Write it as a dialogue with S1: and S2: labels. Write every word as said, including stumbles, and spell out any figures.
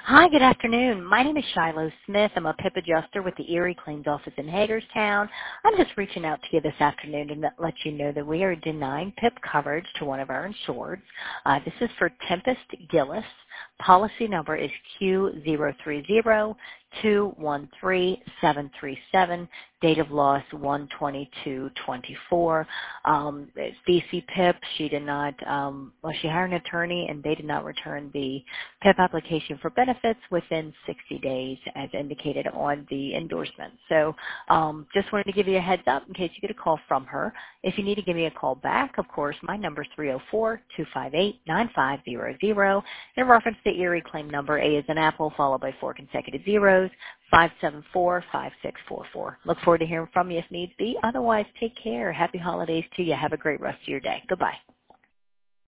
S1: Hi, good afternoon. My name is Shiloh Smith. I'm a PIP adjuster with the Erie Claims Office in Hagerstown. I'm just reaching out to you this afternoon to let let you know that we are denying PIP coverage to one of our insureds. Uh, this is for Tempest Gillis. Policy number is Q zero three zero two one three seven three seven. Date of loss one twenty-two twenty-four. Um, it's D C PIP. She did not, um, well, she hired an attorney and they did not return the PIP application for benefits within sixty days as indicated on the endorsement. So um, just wanted to give you a heads up in case you get a call from her. If you need to give me a call back, of course, my number is three oh four, two five eight, nine five zero zero. In reference to the Erie claim number, A is an apple followed by four consecutive zeros, five seven four, five six four four. Look forward to hearing from you if needs be. Otherwise, take care. Happy holidays to you. Have a great rest of your day. Goodbye.